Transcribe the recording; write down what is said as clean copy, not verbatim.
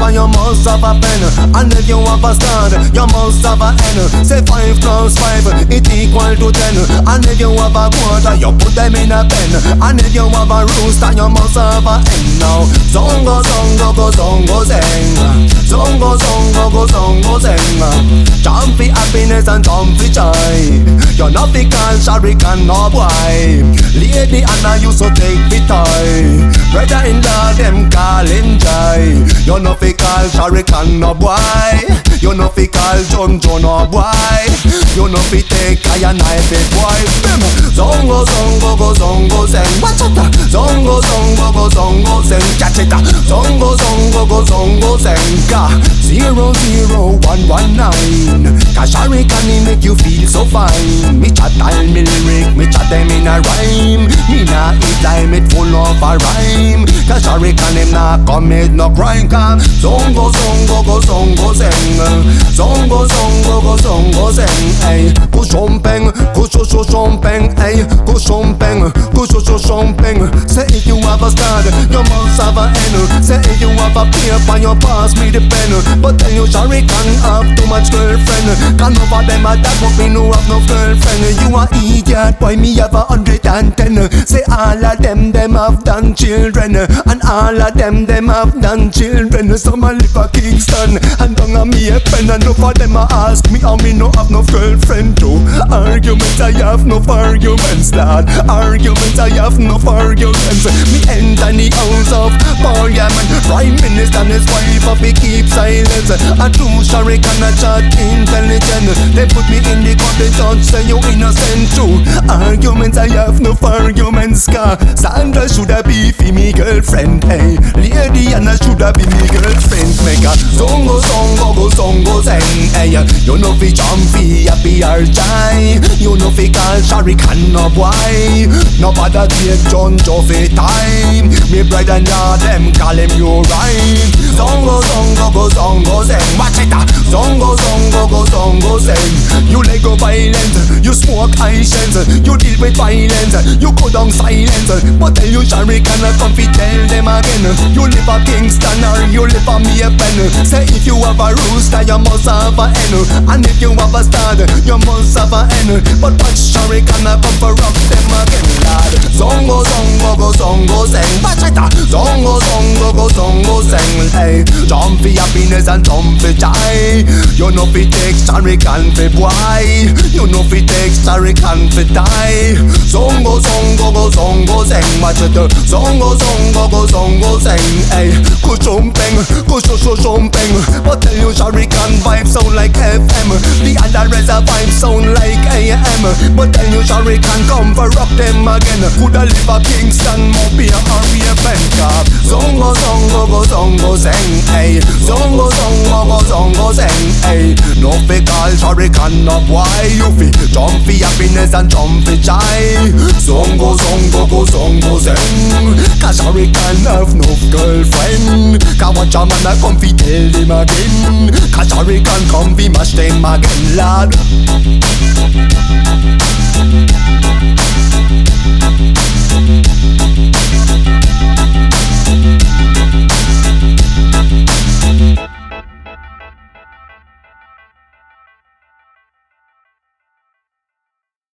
cause you must have a pen. And if you have a stud, you must have a N. Say 5 plus 5, it equal to 10. And if you have a quarter, you put them in a pen. And if you have a rooster, you must have a N now. Zongo, zongo, go, zongo, zeng. Zongo, zongo, go, zongo, zeng. Jump for happiness and jump for joy. You're not the call, Sharikan, no boy. Lady Anna used to take the toy. Brother-in-law, them calling joy. You're not the call, Sharikan, no boy. You're not the call, John, no boy. You're not the take a knife, boy. Zongo, zongo, go, zongo, zeng. Watch it, zongo, zongo, go, zongo, zeng. Catch it, zongo, zongo, go, zongo, zeng. 00119. Cause Sharikan make you feel so fine. Me chat all me lyric, me chat them in a rhyme. Me nah eat time, it full of a rhyme. Cause Sharikan him nah commit no crime. Cause zongo, zongo, go, zongo, zeng. Zongo, zongo, go, zongo, zeng. Hey, kushompeng, kushompeng, hey, kushompeng, kushompeng. Say if you have a stud, you must have a N. Say if you have a paper, you pass me the pen. But tell you Sharikan have too much girlfriend. Can over them attack, but me no have no girlfriend. You a idiot, boy, me have 110. Say all of them have done children. And all of them have done children. Some a live a Kingston, and down a me a pen. And enough of them a ask me how me no have no girlfriend too. Arguments, I have no arguments, lad. Arguments, I have no arguments. Me enter the house of Parliament. Prime Minister and his wife of he keep silence. A true Sharikan a chat intelligent. They put me in the court, the judge say you innocent too. Arguments, I have no arguments, car Sandra shoulda be for me girlfriend, hey. Lady Anna shoulda be me girlfriend. Make a zongo, zongo, go, zongo, zeng, hey. You know fi jump fi happy or die. You know fi call Sharikan no boy. No bother take John Joe fi time. Me brother-in-law them call him you right. Zongo, zongo, go, zongo, zeng. Watch it, zongo, zongo, go, zongo, zeng. You let go violent, you smoke Hisense. You deal with violence, you go down silence. But tell you Sharikan come fi tell them again. You live a Kingston or you live a me a pen. Say if you have a rooster, you must have a N. And if you have a stud, you must have a N. But watch Sharikan come for rock them again, lad. Zongo, zongo, go, zongo, zeng. Watch it, zongo, zongo, go, zongo, zeng. Hey, jump for happiness and jump for joy. You know fi take Sharikan for boy. You know fi take Sharikan for die. Zongo, zongo, go, zongo, zeng. Watch it, zongo, zongo, go, zongo, zeng. Hey, kushompeng, kushompeng. But tell you Sharikan vibe sound like FM. The other rest of vibe sound like AM. But tell you Sharikan come for rock them again. Coulda live a Kingston, Mobile or be a Bangkok. Zongo, zongo, go, zongo, zeng. Hey, zongo, zongo, go, zongo, zeng. Hey, no fi call Sharikan no boy. You fi jump fi happiness and jump fi joy. Zongo, zongo, go, zongo, zeng. Cause Sharikan have no girlfriend. Cause watch a man a come fi tell him again. Cause Sharikan come fi mash them again, lad.